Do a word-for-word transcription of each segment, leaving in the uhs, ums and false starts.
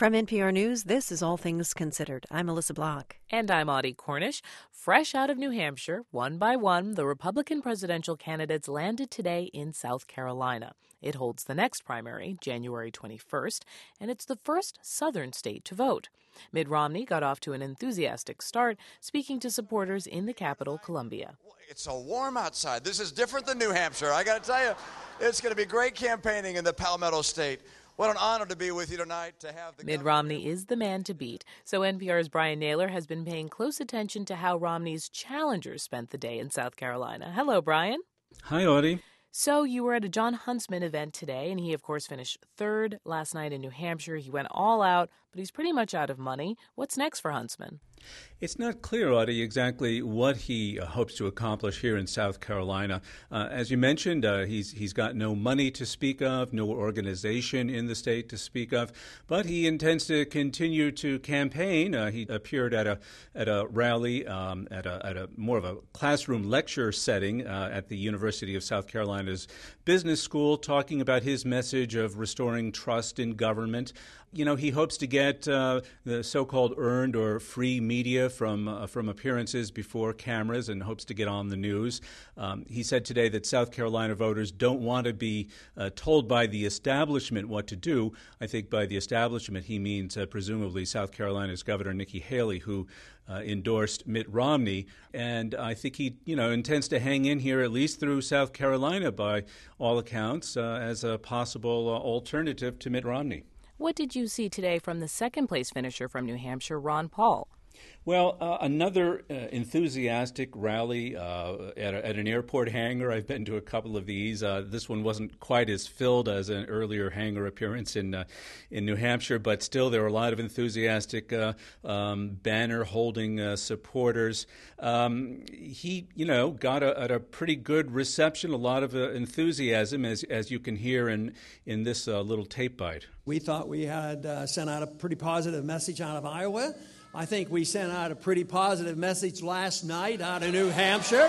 From N P R News, this is All Things Considered. I'm Melissa Block. And I'm Audie Cornish. Fresh out of New Hampshire, one by one, the Republican presidential candidates landed today in South Carolina. It holds the next primary, January twenty-first, and it's the first southern state to vote. Mitt Romney got off to an enthusiastic start, speaking to supporters in the capital, Columbia. It's so warm outside. This is different than New Hampshire. I got to tell you, it's going to be great campaigning in the Palmetto State. What an honor to be with you tonight to have the Mitt Romney is the man to beat. So N P R's Brian Naylor has been paying close attention to how Romney's challengers spent the day in South Carolina. Hello, Brian. Hi, Audie. So you were at a Jon Huntsman event today, and he, of course, finished third last night in New Hampshire. He went all out, but he's pretty much out of money. What's next for Huntsman? It's not clear, Audie, exactly what he uh, hopes to accomplish here in South Carolina. Uh, as you mentioned, uh, he's he's got no money to speak of, no organization in the state to speak of, but he intends to continue to campaign. Uh, he appeared at a at a rally um, at a at a more of a classroom lecture setting uh, at the University of South Carolina's Business School, talking about his message of restoring trust in government. You know, he hopes to get uh, the so-called earned or free media from uh, from appearances before cameras and hopes to get on the news. Um, he said today that South Carolina voters don't want to be uh, told by the establishment what to do. I think by the establishment he means uh, presumably South Carolina's Governor Nikki Haley, who uh, endorsed Mitt Romney. And I think he, you know, intends to hang in here at least through South Carolina by all accounts uh, as a possible uh, alternative to Mitt Romney. What did you see today from the second-place finisher from New Hampshire, Ron Paul? Well, uh, another uh, enthusiastic rally uh, at, a, at an airport hangar. I've been to a couple of these. Uh, this one wasn't quite as filled as an earlier hangar appearance in uh, in New Hampshire, but still there were a lot of enthusiastic uh, um, banner-holding uh, supporters. Um, he, you know, got a, at a pretty good reception, a lot of uh, enthusiasm, as as you can hear in in this uh, little tape bite. We thought we had uh, sent out a pretty positive message out of Iowa. I think we sent out a pretty positive message last night out of New Hampshire.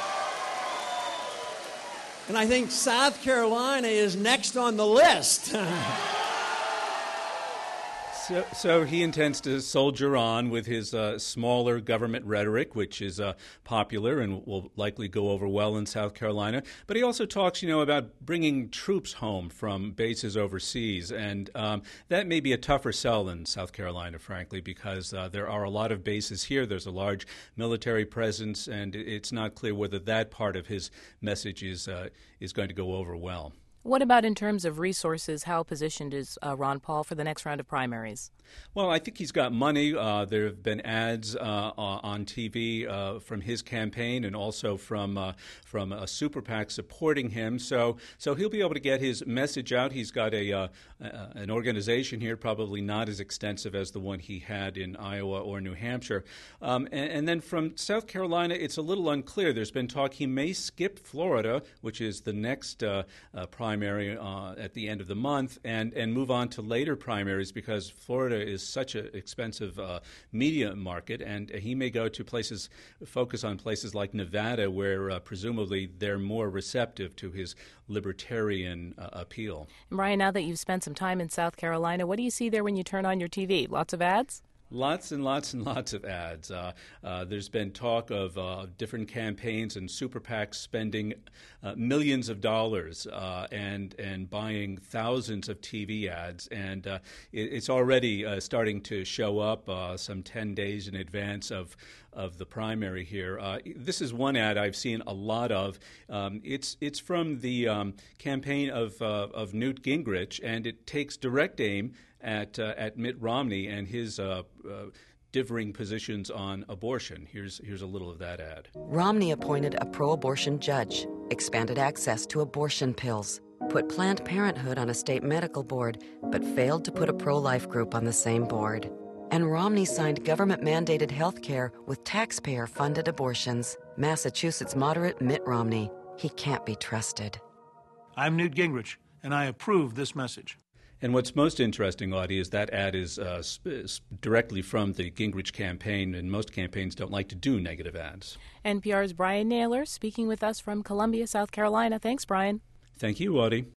And I think South Carolina is next on the list. So, so he intends to soldier on with his uh, smaller government rhetoric, which is uh, popular and will likely go over well in South Carolina. But he also talks, you know, about bringing troops home from bases overseas. And um, that may be a tougher sell in South Carolina, frankly, because uh, there are a lot of bases here. There's a large military presence, and it's not clear whether that part of his message is, uh, is going to go over well. What about in terms of resources? How positioned is uh, Ron Paul for the next round of primaries? Well, I think he's got money. Uh, there have been ads uh, on T V uh, from his campaign and also from uh, from a super PAC supporting him. So, so he'll be able to get his message out. He's got a uh, an organization here, probably not as extensive as the one he had in Iowa or New Hampshire. Um, and, and then from South Carolina, it's a little unclear. There's been talk he may skip Florida, which is the next uh, uh, primary uh, at the end of the month, and and move on to later primaries because Florida is such an expensive uh, media market, and he may go to places, focus on places like Nevada, where uh, presumably they're more receptive to his libertarian uh, appeal. And Brian, now that you've spent some time in South Carolina, what do you see there when you turn on your T V? Lots of ads? Lots and lots and lots of ads. Uh, uh, there's been talk of uh, different campaigns and super PACs spending uh, millions of dollars uh, and and buying thousands of T V ads, and uh, it, it's already uh, starting to show up uh, some ten days in advance of of the primary here. Uh, this is one ad I've seen a lot of. Um, it's it's from the um, campaign of uh, of Newt Gingrich, and it takes direct aim at uh, at Mitt Romney and his uh, uh, differing positions on abortion. Here's here's a little of that ad. Romney appointed a pro-abortion judge, expanded access to abortion pills, put Planned Parenthood on a state medical board, but failed to put a pro-life group on the same board. And Romney signed government-mandated health care with taxpayer-funded abortions. Massachusetts moderate Mitt Romney. He can't be trusted. I'm Newt Gingrich, and I approve this message. And what's most interesting, Audie, is that ad is uh, sp- directly from the Gingrich campaign, and most campaigns don't like to do negative ads. N P R's Brian Naylor speaking with us from Columbia, South Carolina. Thanks, Brian. Thank you, Audie.